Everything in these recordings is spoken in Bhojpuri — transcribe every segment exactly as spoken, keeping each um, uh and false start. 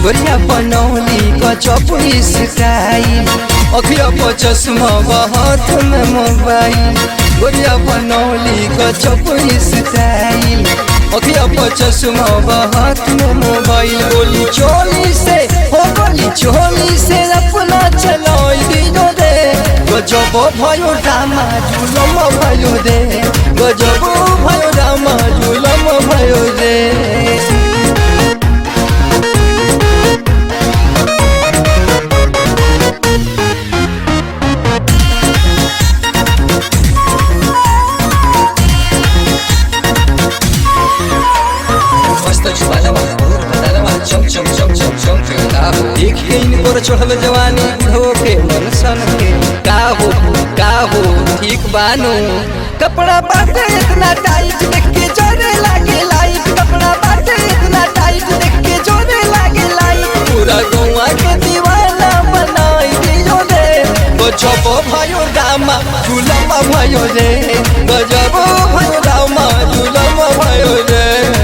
गोरिया बनौली गजब स्टाइल, अखिया पर चश्मा हाथ में मोबाइल। गोरिया बनौली गजब स्टाइल, अखिया पर चश्मा हाथ में मोबाइल। गोली चोली से हो गोली चोली से अपना चलाई दियो दे, गजब भयो रामा जुलम भयो दे, गजब भयो रामा जुलम भयो दे। देख के इनकोर चढ़ल जवानी बुढ़ो के मन सन के, का हो का हो ठीक बानो। कपड़ा बाटे इतना टाइट देख के जोरे लागे लाइट, कपड़ा बाटे इतना टाइट देख के जोरे लागे लाइट। पूरा गौवा के दीवाना बनाई दियो दे, गजब भयो रामा जुलम भयो रे, गजब भयो रामा जुलम भयो रे।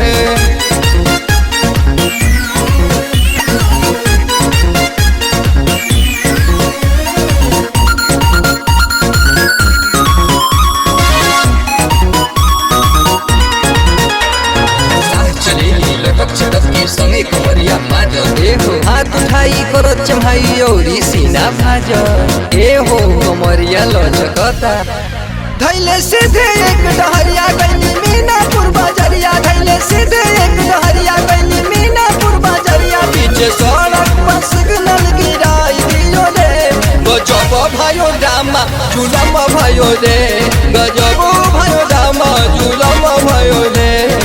संगे कमरिया माज ए हो, हाथ उठाई करो चम्हाई औरी सीना भाज ए हो। कमरिया लचकता धैले सीधे एक डहरिया गली मीनापुर बाजरिया, धैले सीधे एक डहरिया गली मीनापुर बाजरिया। पीछे सड़क पर सिग्नल गिराई दियो रे, गजब भयो रामा जुलम भयो रे, गजब भयो रामा जुलम भयो रे।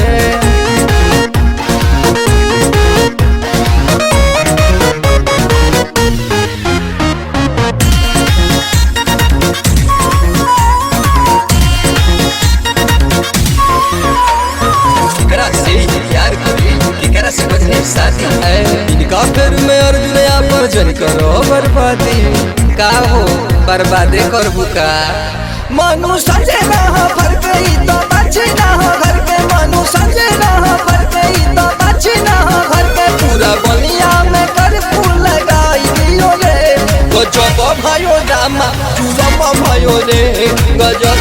इनका फिर में अर्जुन पर जन करो बर्बादी, का हो बर्बादे कर बुका। मनु संजय ना हो भर गई तो बचे ना हो घर के, मनु संजय ना हो भर गई तो बचे ना हो घर के। पूरा बलिया में कर फूल लगाई दियो रे, गजब भयो रामा जुलम भयो रे, गजब